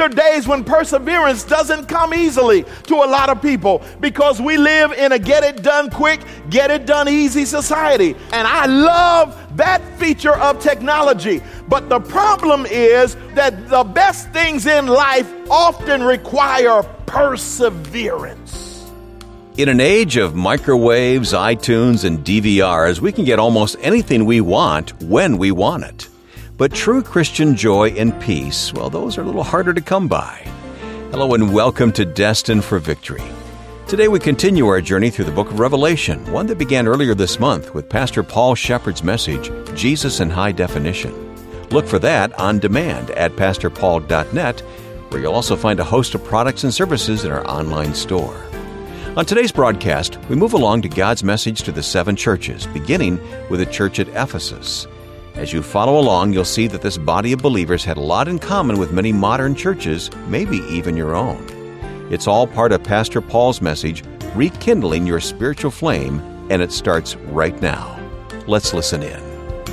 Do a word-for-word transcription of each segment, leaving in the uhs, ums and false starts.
are days when perseverance doesn't come easily to a lot of people because we live in a get it done quick, get it done easy society. And I love that feature of technology. But the problem is that the best things in life often require perseverance. In an age of microwaves, iTunes, and D V Rs, we can get almost anything we want when we want it. But true Christian joy and peace, well, those are a little harder to come by. Hello and welcome to Destined for Victory. Today we continue our journey through the book of Revelation, one that began earlier this month with Pastor Paul Shepherd's message, Jesus in High Definition. Look for that on demand at pastor paul dot net, where you'll also find a host of products and services in our online store. On today's broadcast, we move along to God's message to the seven churches, beginning with the church at Ephesus. As you follow along, you'll see that this body of believers had a lot in common with many modern churches, maybe even your own. It's all part of Pastor Paul's message, Rekindling Your Spiritual Flame, and it starts right now. Let's listen in.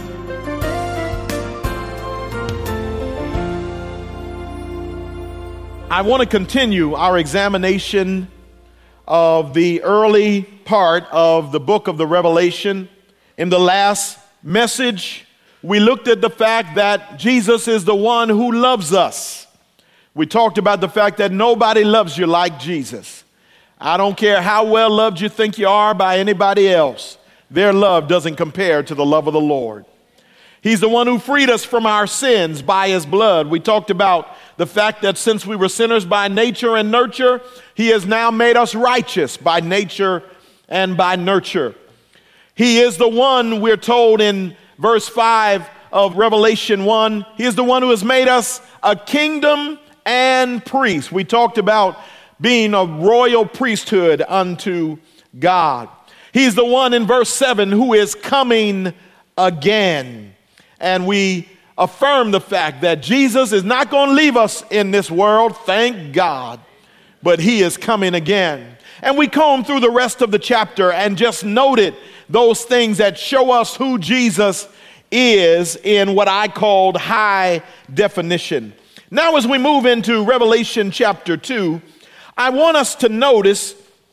I want to continue our examination of the early part of the book of the Revelation. In the last message, we looked at the fact that Jesus is the one who loves us. We talked about the fact that nobody loves you like Jesus. I don't care how well loved you think you are by anybody else. Their love doesn't compare to the love of the Lord. He's the one who freed us from our sins by his blood. We talked about the fact that since we were sinners by nature and nurture, he has now made us righteous by nature and by nurture. He is the one, we're told in verse five of Revelation one, he is the one who has made us a kingdom and priest. We talked about being a royal priesthood unto God. He's the one in verse seven who is coming again. And we affirm the fact that Jesus is not going to leave us in this world, thank God, but he is coming again. And we comb through the rest of the chapter and just noted those things that show us who Jesus is in what I called high definition. Now, as we move into Revelation chapter two, I want us to notice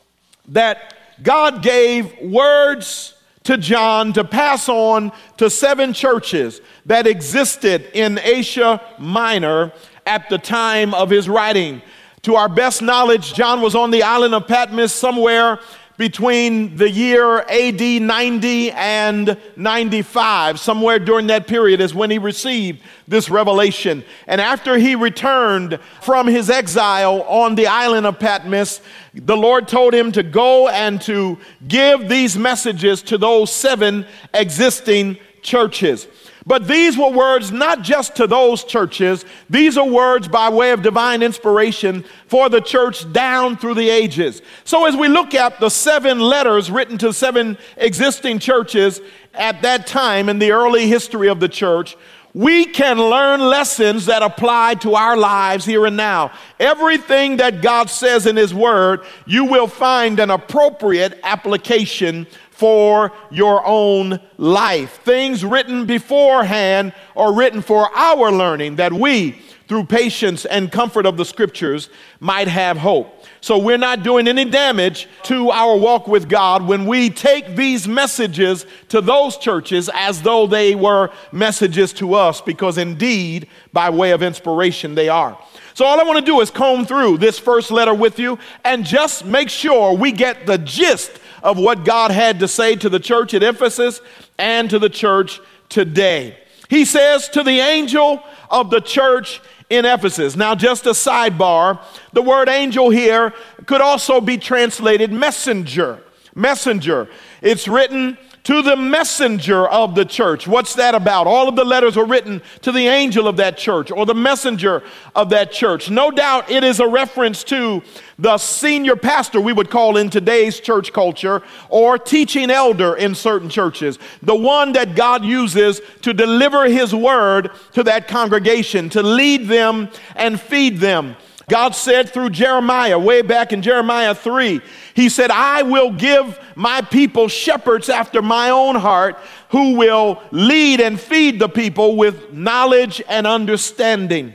that God gave words to John to pass on to seven churches that existed in Asia Minor at the time of his writing. To our best knowledge, John was on the island of Patmos somewhere between the year A D ninety and ninety-five. Somewhere during that period is when he received this revelation. And after he returned from his exile on the island of Patmos, the Lord told him to go and to give these messages to those seven existing churches. But these were words not just to those churches. These are words by way of divine inspiration for the church down through the ages. So as we look at the seven letters written to seven existing churches at that time in the early history of the church, we can learn lessons that apply to our lives here and now. Everything that God says in his word, you will find an appropriate application for your own life. Things written beforehand are written for our learning, that we, through patience and comfort of the scriptures, might have hope. So we're not doing any damage to our walk with God when we take these messages to those churches as though they were messages to us, because indeed, by way of inspiration, they are. So all I want to do is comb through this first letter with you and just make sure we get the gist of what God had to say to the church at Ephesus and to the church today. He says, to the angel of the church in Ephesus. Now, just a sidebar, the word angel here could also be translated messenger. Messenger. It's written to the messenger of the church. What's that about? All of the letters were written to the angel of that church or the messenger of that church. No doubt it is a reference to the senior pastor, we would call in today's church culture, or teaching elder in certain churches. The one that God uses to deliver his word to that congregation, to lead them and feed them. God said through Jeremiah, way back in Jeremiah three, he said, I will give my people shepherds after my own heart who will lead and feed the people with knowledge and understanding.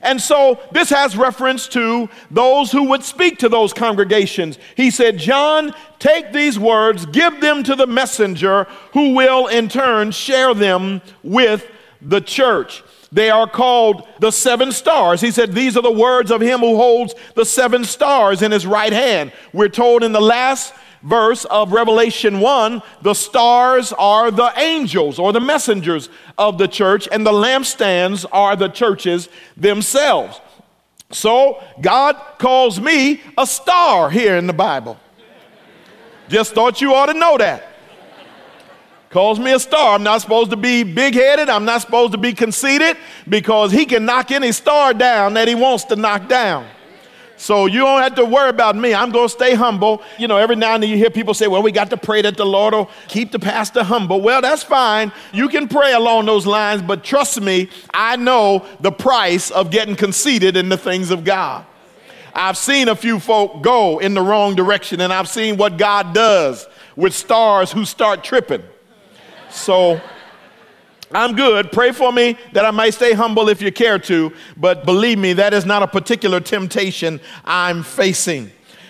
And so this has reference to those who would speak to those congregations. He said, John, take these words, give them to the messenger who will in turn share them with the church. They are called the seven stars. He said, these are the words of him who holds the seven stars in his right hand. We're told in the last verse of Revelation one, the stars are the angels or the messengers of the church, and the lampstands are the churches themselves. So God calls me a star here in the Bible. Just thought you ought to know that. Calls me a star. I'm not supposed to be big-headed. I'm not supposed to be conceited, because he can knock any star down that he wants to knock down. So you don't have to worry about me. I'm going to stay humble. You know, every now and then you hear people say, well, we got to pray that the Lord will keep the pastor humble. Well, that's fine. You can pray along those lines, but trust me, I know the price of getting conceited in the things of God. I've seen a few folk go in the wrong direction, and I've seen what God does with stars who start tripping. So I'm good. Pray for me that I might stay humble if you care to, but believe me, that is not a particular temptation I'm facing.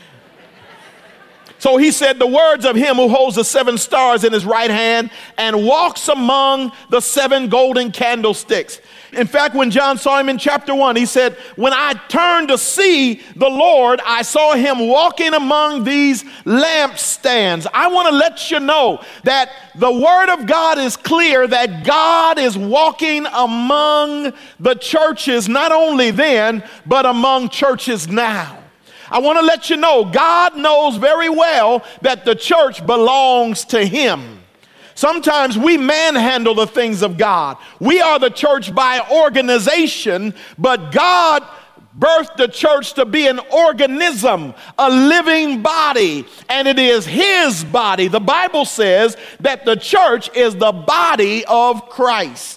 So he said, the words of him who holds the seven stars in his right hand and walks among the seven golden candlesticks. In fact, when John saw him in chapter one, he said, when I turned to see the Lord, I saw him walking among these lampstands. I want to let you know that the word of God is clear that God is walking among the churches, not only then, but among churches now. I want to let you know, God knows very well that the church belongs to him. Sometimes we manhandle the things of God. We are the church by organization, but God birthed the church to be an organism, a living body, and it is his body. The Bible says that the church is the body of Christ.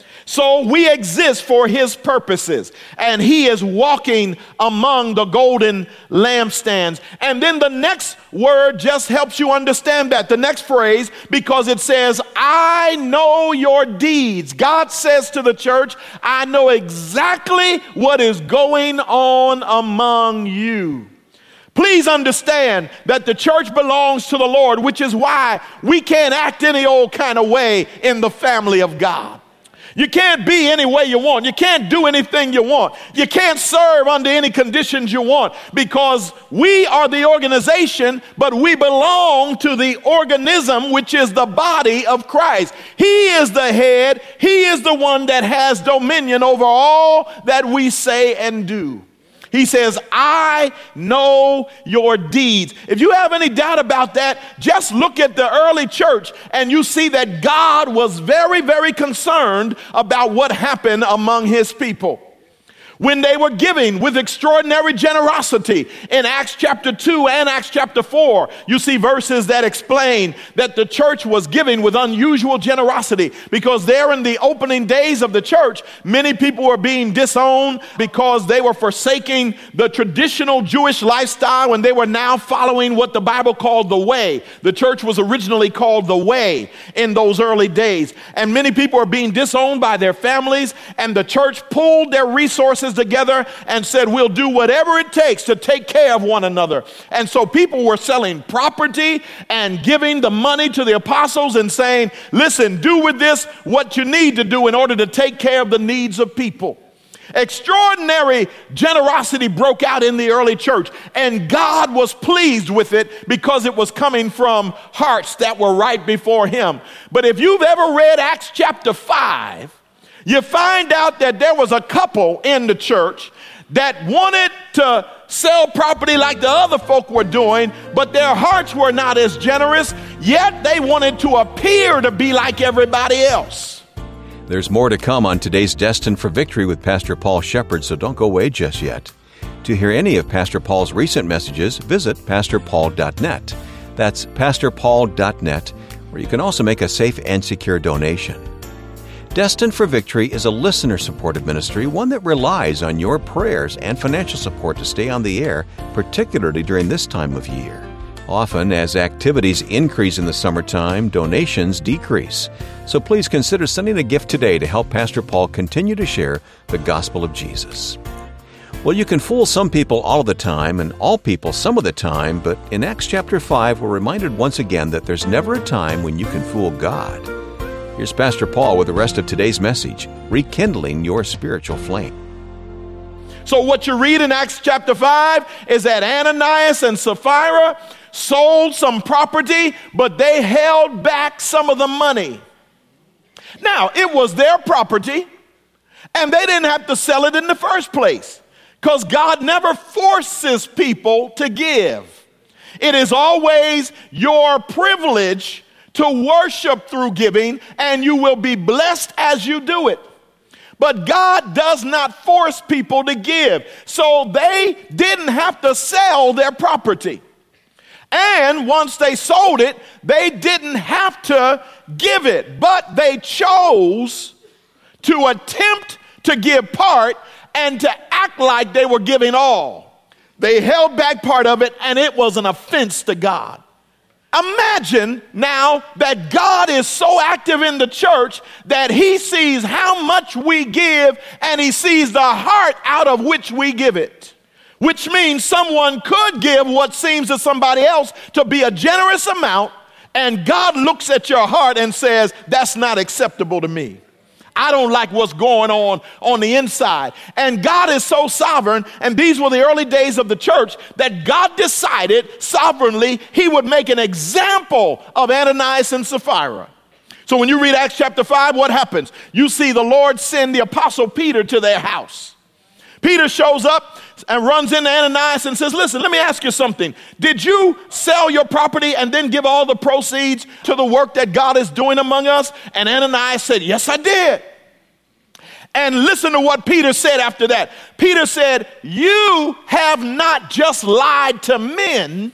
So we exist for his purposes, and he is walking among the golden lampstands. And then the next word just helps you understand that, the next phrase, because it says, I know your deeds. God says to the church, I know exactly what is going on among you. Please understand that the church belongs to the Lord, which is why we can't act any old kind of way in the family of God. You can't be any way you want. You can't do anything you want. You can't serve under any conditions you want, because we are the organization, but we belong to the organism, which is the body of Christ. He is the head. He is the one that has dominion over all that we say and do. He says, I know your deeds. If you have any doubt about that, just look at the early church and you see that God was very, very concerned about what happened among his people. When they were giving with extraordinary generosity in Acts chapter two and Acts chapter four, you see verses that explain that the church was giving with unusual generosity, because there in the opening days of the church, many people were being disowned because they were forsaking the traditional Jewish lifestyle, and they were now following what the Bible called the way. The church was originally called the way in those early days, and many people were being disowned by their families, and the church pulled their resources together and said, we'll do whatever it takes to take care of one another. And so people were selling property and giving the money to the apostles and saying, listen, do with this what you need to do in order to take care of the needs of people. Extraordinary generosity broke out in the early church, and God was pleased with it because it was coming from hearts that were right before him. But if you've ever read Acts chapter five, you find out that there was a couple in the church that wanted to sell property like the other folk were doing, but their hearts were not as generous, yet they wanted to appear to be like everybody else. There's more to come on today's Destined for Victory with Pastor Paul Shepherd, so don't go away just yet. To hear any of Pastor Paul's recent messages, visit pastor paul dot net. That's pastor paul dot net, where you can also make a safe and secure donation. Destined for Victory is a listener-supported ministry, one that relies on your prayers and financial support to stay on the air, particularly during this time of year. Often, as activities increase in the summertime, donations decrease. So please consider sending a gift today to help Pastor Paul continue to share the gospel of Jesus. Well, you can fool some people all of the time and all people some of the time, but in Acts chapter five, we're reminded once again that there's never a time when you can fool God. Here's Pastor Paul with the rest of today's message, Rekindling Your Spiritual Flame. So what you read in Acts chapter five is that Ananias and Sapphira sold some property, but they held back some of the money. Now, it was their property, and they didn't have to sell it in the first place, because God never forces people to give. It is always your privilege to worship through giving, and you will be blessed as you do it. But God does not force people to give. So they didn't have to sell their property. And once they sold it, they didn't have to give it. But they chose to attempt to give part and to act like they were giving all. They held back part of it, and it was an offense to God. Imagine now that God is so active in the church that he sees how much we give, and he sees the heart out of which we give it. Which means someone could give what seems to somebody else to be a generous amount, and God looks at your heart and says, that's not acceptable to me. I don't like what's going on on the inside. And God is so sovereign, and these were the early days of the church, that God decided sovereignly he would make an example of Ananias and Sapphira. So when you read Acts chapter five, what happens? You see the Lord send the apostle Peter to their house. Peter shows up and runs into Ananias and says, listen, let me ask you something. Did you sell your property and then give all the proceeds to the work that God is doing among us? And Ananias said, yes, I did. And listen to what Peter said after that. Peter said, you have not just lied to men,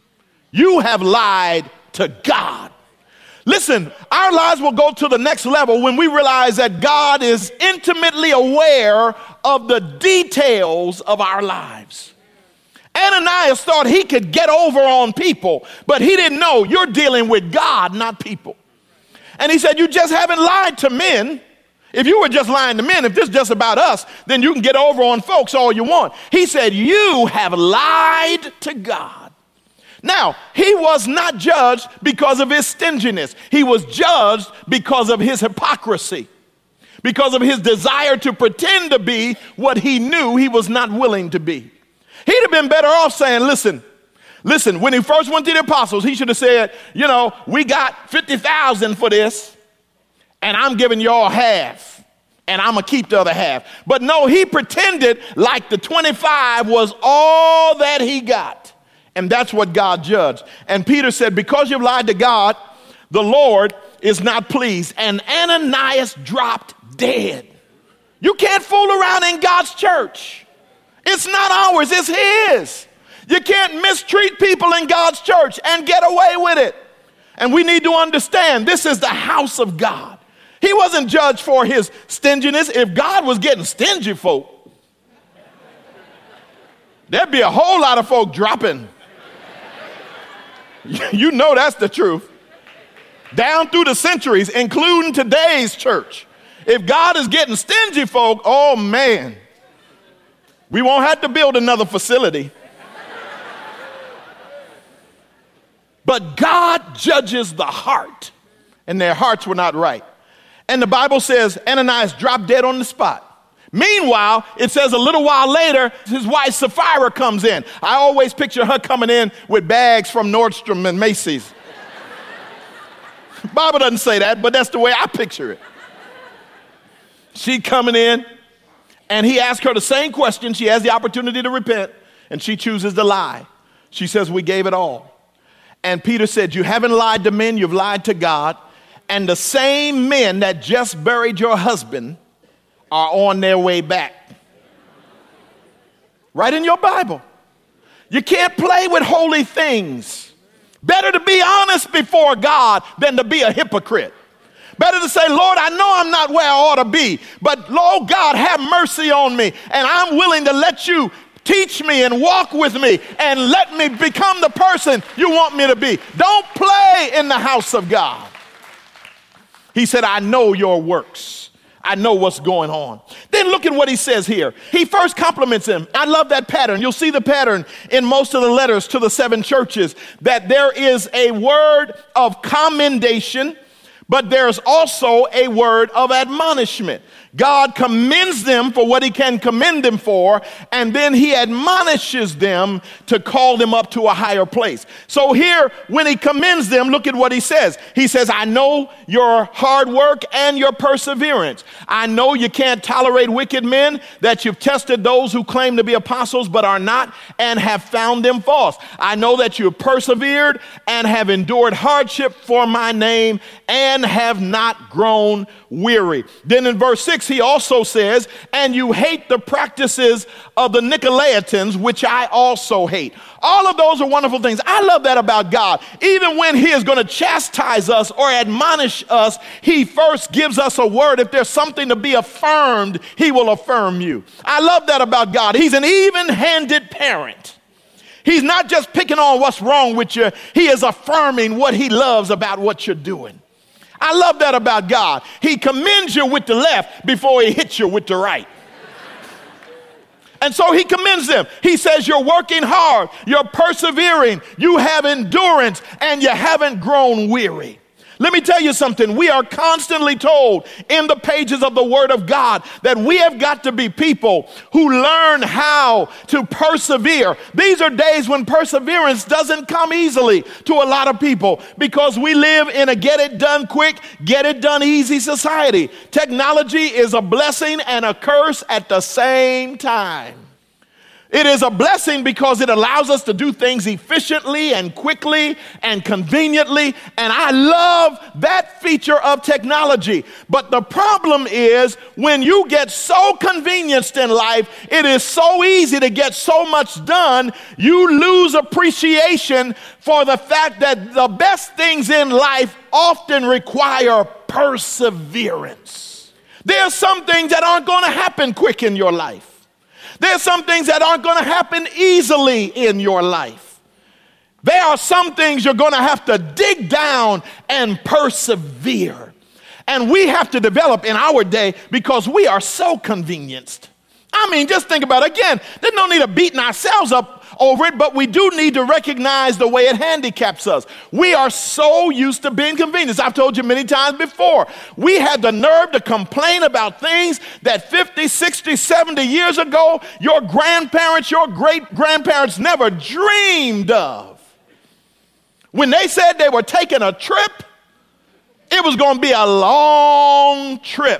you have lied to God. Listen, our lives will go to the next level when we realize that God is intimately aware of the details of our lives. Ananias thought he could get over on people, but he didn't know you're dealing with God, not people. And he said, you just haven't lied to men. If you were just lying to men, if this is just about us, then you can get over on folks all you want. He said, you have lied to God. Now, he was not judged because of his stinginess. He was judged because of his hypocrisy, because of his desire to pretend to be what he knew he was not willing to be. He'd have been better off saying, listen, listen, when he first went to the apostles, he should have said, you know, we got fifty thousand for this, and I'm giving y'all half, and I'm going to keep the other half. But no, he pretended like the twenty-five was all that he got. And that's what God judged. And Peter said, because you've lied to God, the Lord is not pleased. And Ananias dropped dead. You can't fool around in God's church. It's not ours, it's his. You can't mistreat people in God's church and get away with it. And we need to understand this is the house of God. He wasn't judged for his stinginess. If God was getting stingy folk, there'd be a whole lot of folk dropping. You know that's the truth. Down through the centuries, including today's church. If God is getting stingy folk, oh man, we won't have to build another facility. But God judges the heart, and their hearts were not right. And the Bible says Ananias dropped dead on the spot. Meanwhile, it says a little while later, his wife Sapphira comes in. I always picture her coming in with bags from Nordstrom and Macy's. Bible doesn't say that, but that's the way I picture it. She coming in, and he asked her the same question. She has the opportunity to repent, and she chooses to lie. She says, we gave it all. And Peter said, you haven't lied to men, you've lied to God. And the same men that just buried your husband are on their way back. Right in your Bible. You can't play with holy things. Better to be honest before God than to be a hypocrite. Better to say, Lord, I know I'm not where I ought to be, but Lord God, have mercy on me, and I'm willing to let you Teach me and walk with me and let me become the person you want me to be. Don't play in the house of God. He said, I know your works. I know what's going on. Then look at what he says here. He first compliments him. I love that pattern. You'll see the pattern in most of the letters to the seven churches, that there is a word of commendation, but there's also a word of admonishment. God commends them for what he can commend them for, and then he admonishes them to call them up to a higher place. So here, when he commends them, look at what he says. He says, I know your hard work and your perseverance. I know you can't tolerate wicked men, that you've tested those who claim to be apostles but are not and have found them false. I know that you've persevered and have endured hardship for my name and have not grown weary. Then in verse six, he also says, and you hate the practices of the Nicolaitans, which I also hate. All of those are wonderful things. I love that about God. Even when he is going to chastise us or admonish us, he first gives us a word. If there's something to be affirmed, he will affirm you. I love that about God. He's an even-handed parent. He's not just picking on what's wrong with you. He is affirming what he loves about what you're doing. I love that about God. He commends you with the left before he hits you with the right. And so he commends them. He says, you're working hard, you're persevering, you have endurance, and you haven't grown weary. Let me tell you something. We are constantly told in the pages of the Word of God that we have got to be people who learn how to persevere. These are days when perseverance doesn't come easily to a lot of people because we live in a get it done quick, get it done easy society. Technology is a blessing and a curse at the same time. It is a blessing because it allows us to do things efficiently and quickly and conveniently, and I love that feature of technology. But the problem is when you get so convenienced in life, it is so easy to get so much done, you lose appreciation for the fact that the best things in life often require perseverance. There are some things that aren't going to happen quick in your life. There's some things that aren't going to happen easily in your life. There are some things you're going to have to dig down and persevere. And we have to develop in our day because we are so convenienced. I mean, just think about it. Again, there's no need of beating ourselves up over it, but we do need to recognize the way it handicaps us. We are so used to being convenienced. I've told you many times before, we had the nerve to complain about things that fifty, sixty, seventy years ago, your grandparents, your great-grandparents never dreamed of. When they said they were taking a trip, it was going to be a long trip.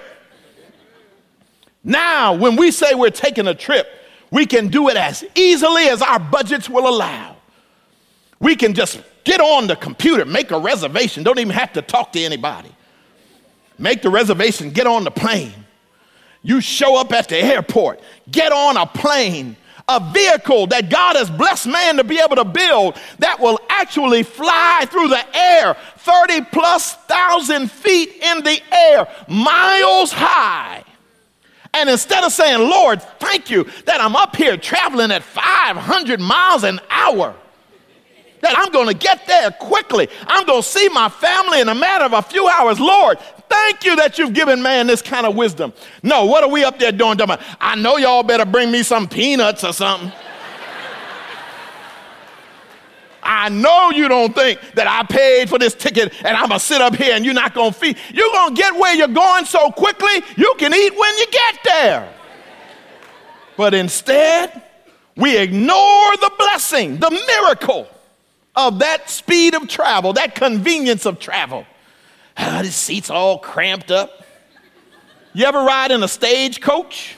Now, when we say we're taking a trip, we can do it as easily as our budgets will allow. We can just get on the computer, make a reservation, don't even have to talk to anybody. Make the reservation, get on the plane. You show up at the airport, get on a plane, a vehicle that God has blessed man to be able to build that will actually fly through the air thirty plus thousand feet in the air, miles high. And instead of saying, Lord, thank you that I'm up here traveling at five hundred miles an hour, that I'm going to get there quickly. I'm going to see my family in a matter of a few hours. Lord, thank you that you've given man this kind of wisdom. No, what are we up there doing? I know y'all better bring me some peanuts or something. I know you don't think that I paid for this ticket and I'm going to sit up here and you're not going to feed. You're going to get where you're going so quickly, you can eat when you get there. But instead, we ignore the blessing, the miracle of that speed of travel, that convenience of travel. Ah, this seat's all cramped up. You ever ride in a stagecoach?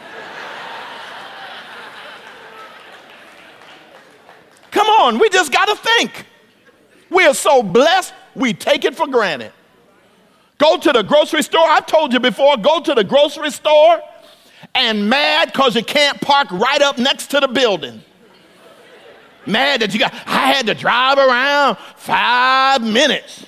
Come on, we just got to think. We are so blessed, we take it for granted. Go to the grocery store. I've told you before, go to the grocery store and mad because you can't park right up next to the building. Mad that you got, I had to drive around five minutes.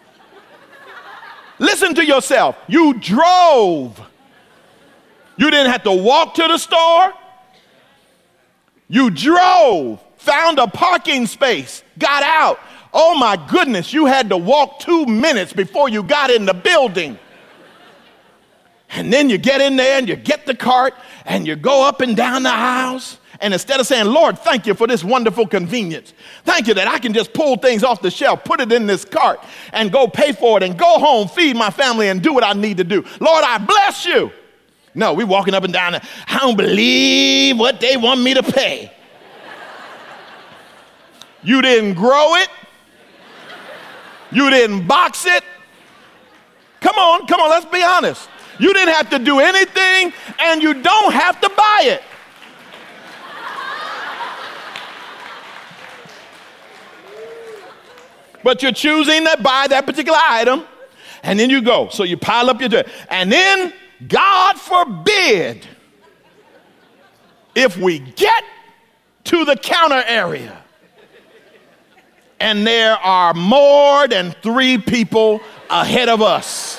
Listen to yourself. You drove. You didn't have to walk to the store. You drove, found a parking space, got out. Oh my goodness, you had to walk two minutes before you got in the building. And then you get in there and you get the cart and you go up and down the aisles. And instead of saying, Lord, thank you for this wonderful convenience. Thank you that I can just pull things off the shelf, put it in this cart and go pay for it and go home, feed my family and do what I need to do. Lord, I bless you. No, we're walking up and down there. I don't believe what they want me to pay. You didn't grow it. You didn't box it. Come on, come on, let's be honest. You didn't have to do anything, and you don't have to buy it. But you're choosing to buy that particular item, and then you go. So you pile up your debt. And then, God forbid, if we get to the counter area, and there are more than three people ahead of us.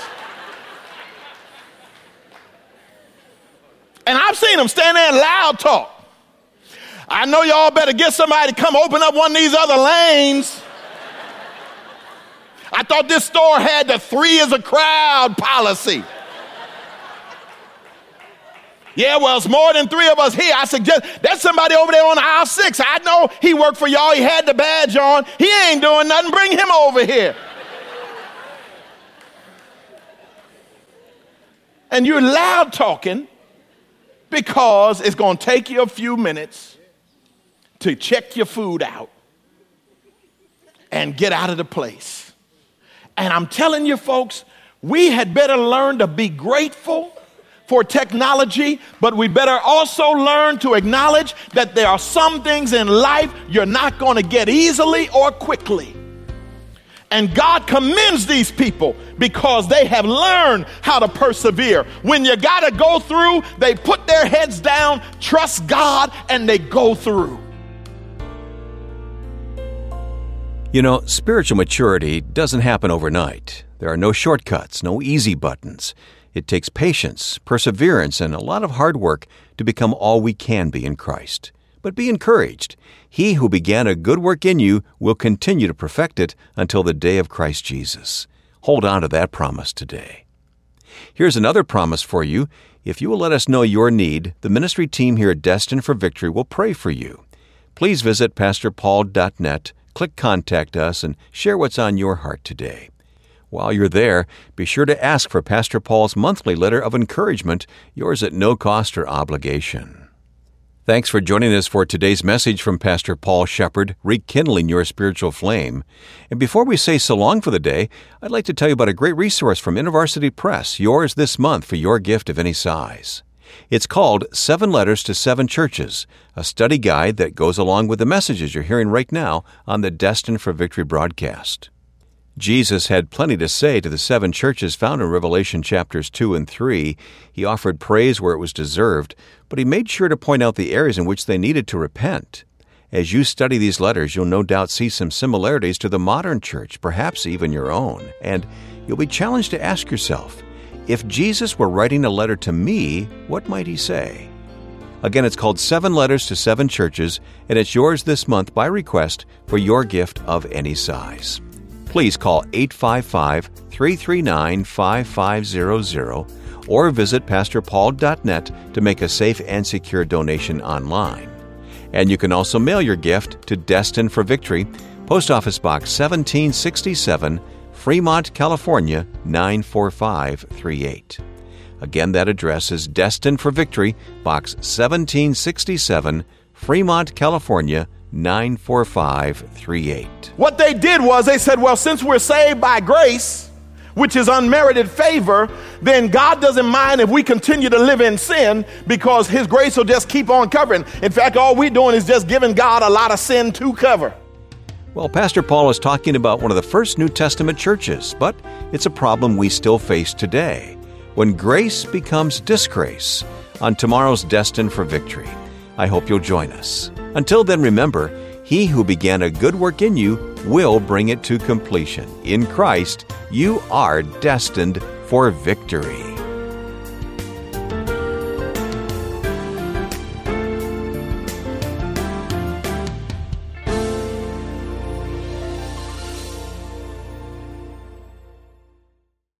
And I've seen them stand there and loud talk. I know y'all better get somebody to come open up one of these other lanes. I thought this store had the three is a crowd policy. Yeah, well, it's more than three of us here. I suggest there's somebody over there on aisle six. I know he worked for y'all. He had the badge on. He ain't doing nothing. Bring him over here. And you're loud talking because it's going to take you a few minutes to check your food out and get out of the place. And I'm telling you, folks, we had better learn to be grateful for technology, but we better also learn to acknowledge that there are some things in life you're not going to get easily or quickly. And God commends these people because they have learned how to persevere. When you got to go through, they put their heads down, trust God, and they go through. You know, spiritual maturity doesn't happen overnight. There are no shortcuts, no easy buttons. It takes patience, perseverance, and a lot of hard work to become all we can be in Christ. But be encouraged. He who began a good work in you will continue to perfect it until the day of Christ Jesus. Hold on to that promise today. Here's another promise for you. If you will let us know your need, the ministry team here at Destined for Victory will pray for you. Please visit pastor paul dot net, click Contact Us, and share what's on your heart today. While you're there, be sure to ask for Pastor Paul's monthly letter of encouragement, yours at no cost or obligation. Thanks for joining us for today's message from Pastor Paul Shepard, Rekindling Your Spiritual Flame. And before we say so long for the day, I'd like to tell you about a great resource from InterVarsity Press, yours this month for your gift of any size. It's called Seven Letters to Seven Churches, a study guide that goes along with the messages you're hearing right now on the Destined for Victory broadcast. Jesus had plenty to say to the seven churches found in Revelation chapters two and three. He offered praise where it was deserved, but he made sure to point out the areas in which they needed to repent. As you study these letters, you'll no doubt see some similarities to the modern church, perhaps even your own. And you'll be challenged to ask yourself, if Jesus were writing a letter to me, what might he say? Again, it's called Seven Letters to Seven Churches, and it's yours this month by request for your gift of any size. Please call eight five five, three three nine, five five zero zero or visit pastor paul dot net to make a safe and secure donation online. And you can also mail your gift to Destined for Victory, Post Office Box seventeen sixty-seven, Fremont, California, nine four five three eight. Again, that address is Destined for Victory, Box seventeen sixty-seven, Fremont, California, nine four five three eight. What they did was they said, well, since we're saved by grace, which is unmerited favor, then God doesn't mind if we continue to live in sin because his grace will just keep on covering. In fact, all we're doing is just giving God a lot of sin to cover. Well, Pastor Paul is talking about one of the first New Testament churches, but it's a problem we still face today. When grace becomes disgrace, on tomorrow's Destined for Victory. I hope you'll join us. Until then, remember, he who began a good work in you will bring it to completion. In Christ, you are destined for victory.